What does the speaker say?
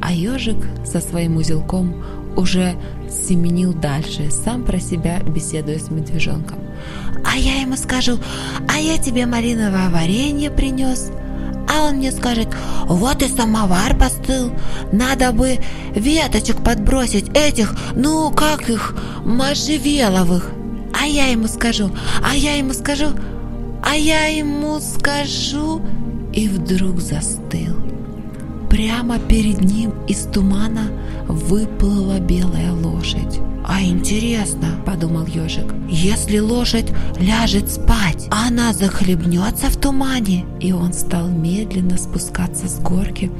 А ежик со своим узелком уже семенил дальше, сам про себя беседуя с медвежонком. А я ему скажу: а я тебе малиновое варенье принес. А он мне скажет: вот и самовар постыл, надо бы веточек подбросить этих, ну как их, можжевеловых. А я ему скажу, и вдруг застыл. Прямо перед ним из тумана выплыла белая лошадь. «А интересно, — подумал ежик, — если лошадь ляжет спать, она захлебнется в тумане?» И он стал медленно спускаться с горки